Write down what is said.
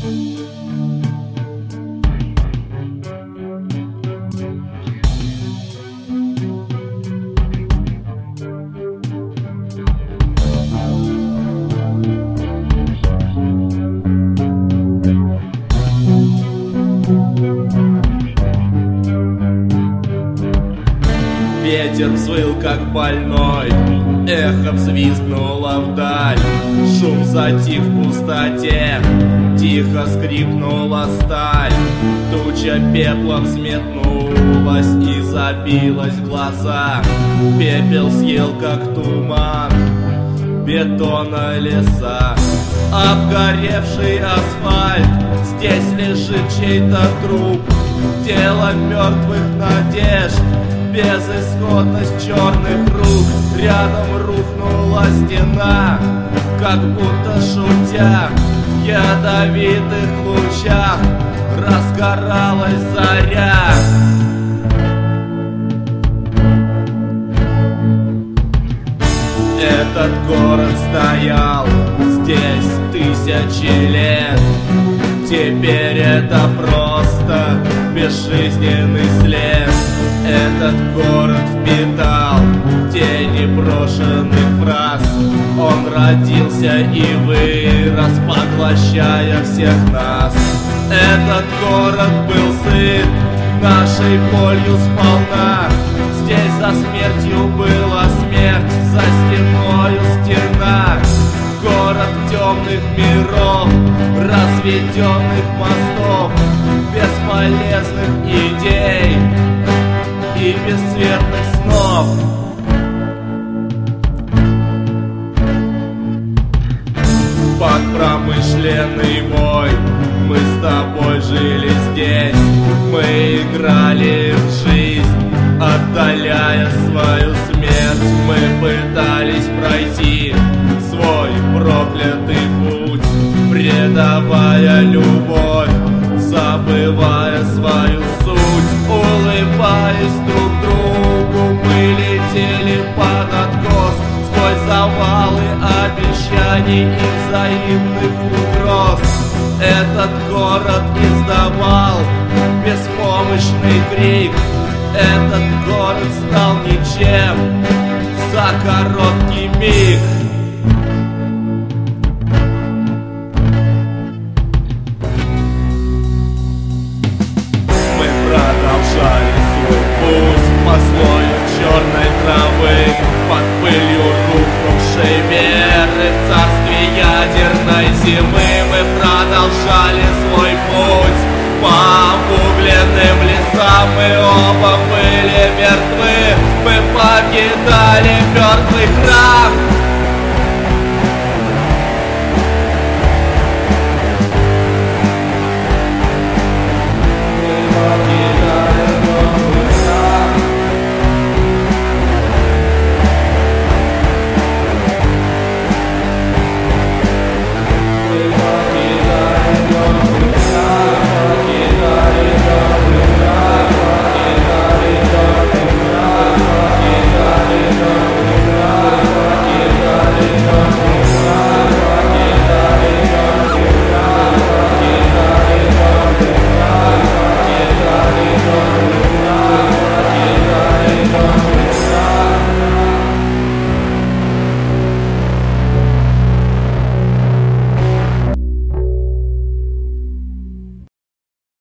Ветер взвыл, как больной, эхо взвизгнуло вдаль. Шум затих в пустоте, тихо скрипнула сталь. Туча пепла взметнулась и забилась в глаза. Пепел съел, как туман, бетона леса. Обгоревший асфальт, здесь лежит чей-то труп. Тело мертвых надежд, безысходность черных рук. Рядом рухнула стена, как будто шутя. В ядовитых лучах разгоралась заря. Этот город стоял здесь тысячи лет. Теперь это просто безжизненный след. Этот город впитал тени брошенных фраз. Он родился и вырос, поглощая всех нас. Этот город был сыт нашей болью сполна. Здесь за смертью была смерть, за стеною стена. Город темных миров, разведенных мостов, бесполезных идей и бесцветных снов. Под промышленный вой мы с тобой жили здесь. Мы играли в жизнь, отдаляя свою смерть. Мы пытались пройти свой проклятый путь, предавая любовь, забывая свою суть. Улыбаясь друг другу, мы летели под откос, сквозь завалы обещаний и взаимных угроз. Этот город издавал беспомощный крик. Этот город стал ничем за короткий миг. Мы продолжали свой путь по слою черной травы, под пылью рухнувшей веры в царстве ядерной зимы. Мы продолжали свой путь по обугленным лесам. Мы оба были мертвы, мы покидали мертвый храм.